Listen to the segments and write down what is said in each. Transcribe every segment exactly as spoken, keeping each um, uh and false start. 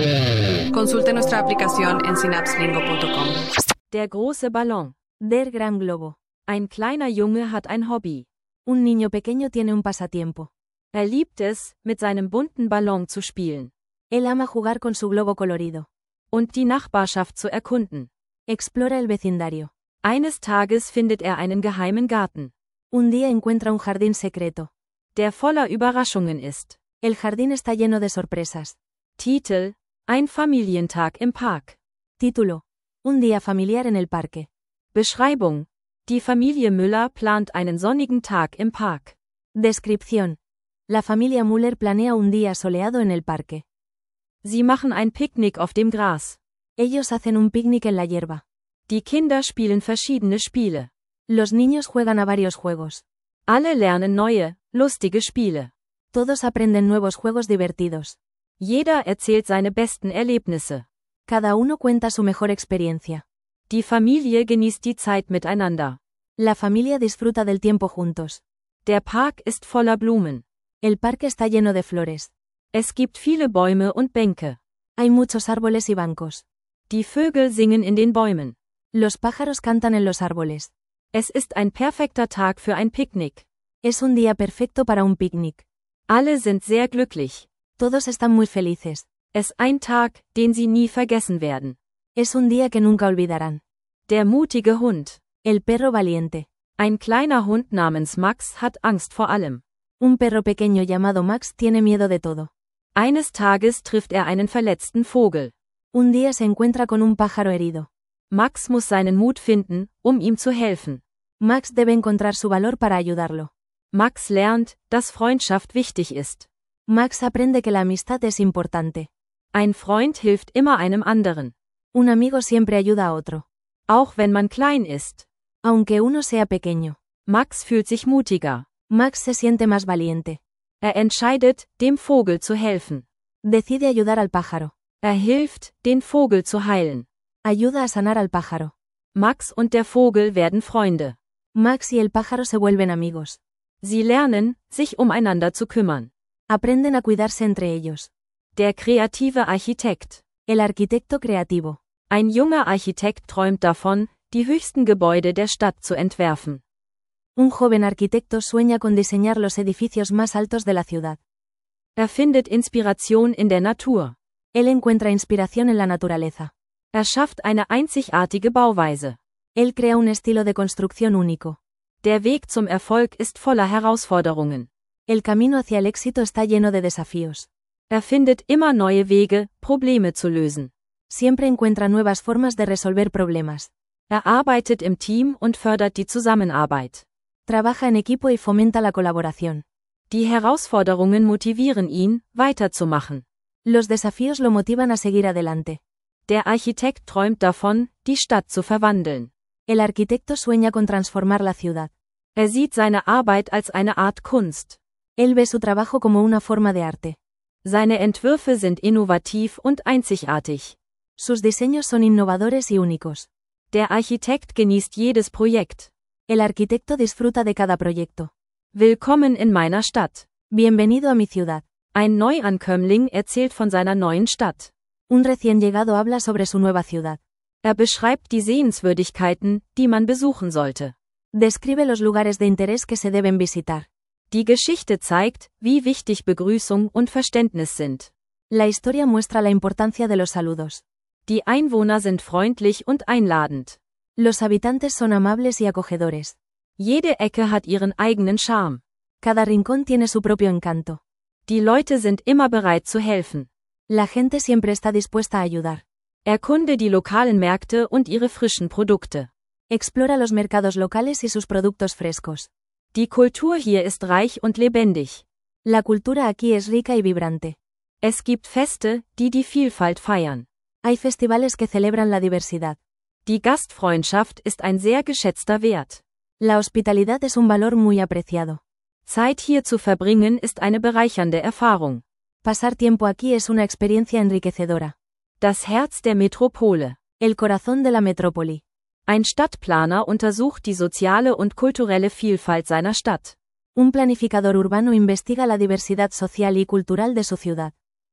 Consulte nuestra aplicación en synapselingo punto com. Der große Ballon. Der gran globo. Ein kleiner Junge hat ein Hobby. Un niño pequeño tiene un pasatiempo. Er liebt es, mit seinem bunten Ballon zu spielen. Él ama jugar con su globo colorido. Und die Nachbarschaft zu erkunden. Explora el vecindario. Eines Tages findet er einen geheimen Garten. Un día encuentra un jardín secreto. Der voller Überraschungen ist. El jardín está lleno de sorpresas. Titel: Ein Familientag im Park. Título: Un día familiar en el parque. Beschreibung: Die Familie Müller plant einen sonnigen Tag im Park. Descripción: La familia Müller planea un día soleado en el parque. Sie machen ein Picknick auf dem Gras. Ellos hacen un picnic en la hierba. Die Kinder spielen verschiedene Spiele. Los niños juegan a varios juegos. Alle lernen neue, lustige Spiele. Todos aprenden nuevos juegos divertidos. Jeder erzählt seine besten Erlebnisse. Cada uno cuenta su mejor experiencia. Die Familie genießt die Zeit miteinander. La familia disfruta del tiempo juntos. Der Park ist voller Blumen. El parque está lleno de flores. Es gibt viele Bäume und Bänke. Hay muchos árboles y bancos. Die Vögel singen in den Bäumen. Los pájaros cantan en los árboles. Es ist ein perfekter Tag für ein Picknick. Es un día perfecto para un picnic. Alle sind sehr glücklich. Todos están muy felices. Es ein Tag, den sie nie vergessen werden. Es un día que nunca olvidarán. Der mutige Hund. El perro valiente. Ein kleiner Hund namens Max hat Angst vor allem. Un perro pequeño llamado Max tiene miedo de todo. Eines Tages trifft er einen verletzten Vogel. Un día se encuentra con un pájaro herido. Max muss seinen Mut finden, um ihm zu helfen. Max debe encontrar su valor para ayudarlo. Max lernt, dass Freundschaft wichtig ist. Max aprende que la amistad es importante. Ein Freund hilft immer einem anderen. Un amigo siempre ayuda a otro. Auch wenn man klein ist. Aunque uno sea pequeño. Max fühlt sich mutiger. Max se siente más valiente. Er entscheidet, dem Vogel zu helfen. Decide ayudar al pájaro. Er hilft, den Vogel zu heilen. Ayuda a sanar al pájaro. Max und der Vogel werden Freunde. Max y el pájaro se vuelven amigos. Sie lernen, sich umeinander zu kümmern. Aprenden a cuidarse entre ellos. Der kreative Architekt. El arquitecto creativo. Ein junger Architekt träumt davon, die höchsten Gebäude der Stadt zu entwerfen. Un joven arquitecto sueña con diseñar los edificios más altos de la ciudad. Er findet Inspiration in der Natur. Él encuentra inspiración en la naturaleza. Er schafft eine einzigartige Bauweise. Él crea un estilo de construcción único. Der Weg zum Erfolg ist voller Herausforderungen. El camino hacia el éxito está lleno de desafíos. Er findet immer neue Wege, Probleme zu lösen. Siempre encuentra nuevas formas de resolver problemas. Er arbeitet im Team und fördert die Zusammenarbeit. Trabaja en equipo y fomenta la colaboración. Die Herausforderungen motivieren ihn, weiterzumachen. Los desafíos lo motivan a seguir adelante. Der Architekt träumt davon, die Stadt zu verwandeln. El arquitecto sueña con transformar la ciudad. Er sieht seine Arbeit als eine Art Kunst. Él ve su trabajo como una forma de arte. Seine Entwürfe sind innovativ und einzigartig. Sus diseños son innovadores y únicos. Der Architekt genießt jedes Projekt. El arquitecto disfruta de cada proyecto. Willkommen in meiner Stadt. Bienvenido a mi ciudad. Ein Neuankömmling erzählt von seiner neuen Stadt. Un recién llegado habla sobre su nueva ciudad. Er beschreibt die Sehenswürdigkeiten, die man besuchen sollte. Describe los lugares de interés que se deben visitar. Die Geschichte zeigt, wie wichtig Begrüßung und Verständnis sind. La historia muestra la importancia de los saludos. Die Einwohner sind freundlich und einladend. Los habitantes son amables y acogedores. Jede Ecke hat ihren eigenen Charme. Cada rincón tiene su propio encanto. Die Leute sind immer bereit zu helfen. La gente siempre está dispuesta a ayudar. Erkunde die lokalen Märkte und ihre frischen Produkte. Explora los mercados locales y sus productos frescos. Die Kultur hier ist reich und lebendig. La cultura aquí es rica y vibrante. Es gibt Feste, die die Vielfalt feiern. Hay festivales que celebran la diversidad. Die Gastfreundschaft ist ein sehr geschätzter Wert. La hospitalidad es un valor muy apreciado. Zeit hier zu verbringen ist eine bereichernde Erfahrung. Pasar tiempo aquí es una experiencia enriquecedora. Das Herz der Metropole. El corazón de la metrópoli. Ein Stadtplaner untersucht die soziale und kulturelle Vielfalt seiner Stadt. Un planificador urbano investiga la diversidad social y cultural de su ciudad.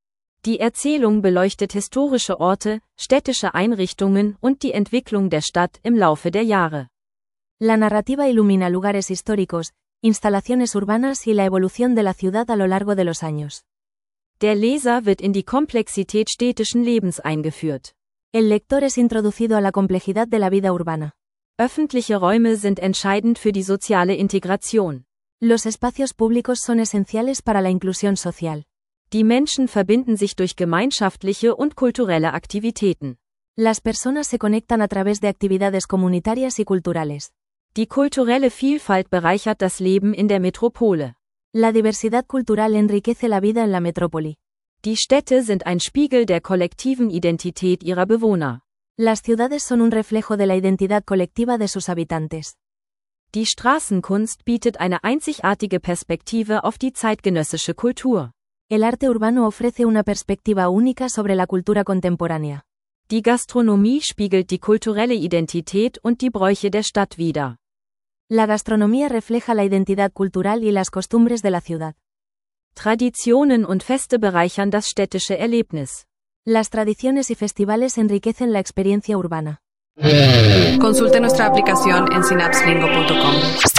Die Erzählung beleuchtet historische Orte, städtische Einrichtungen und die Entwicklung der Stadt im Laufe der Jahre. La narrativa ilumina lugares históricos, instalaciones urbanas y la evolución de la ciudad a lo largo de los años. Der Leser wird in die Komplexität städtischen Lebens eingeführt. El lector es introducido a la complejidad de la vida urbana. Öffentliche Räume sind entscheidend für die soziale Integration. Los espacios públicos son esenciales para la inclusión social. Die Menschen verbinden sich durch gemeinschaftliche und kulturelle Aktivitäten. Las personas se conectan a través de actividades comunitarias y culturales. Die kulturelle Vielfalt bereichert das Leben in der Metropole. La diversidad cultural enriquece la vida en la metrópoli. Die Städte sind ein Spiegel der kollektiven Identität ihrer Bewohner. Las ciudades son un reflejo de la identidad colectiva de sus habitantes. Die Straßenkunst bietet eine einzigartige Perspektive auf die zeitgenössische Kultur. El arte urbano ofrece una perspectiva única sobre la cultura contemporánea. Die Gastronomie spiegelt die kulturelle Identität und die Bräuche der Stadt wider. La gastronomía refleja la identidad cultural y las costumbres de la ciudad. Traditionen und Feste bereichern das städtische Erlebnis. Las tradiciones y festivales enriquecen la experiencia urbana. Consulte nuestra aplicación en synapse lingo punto com.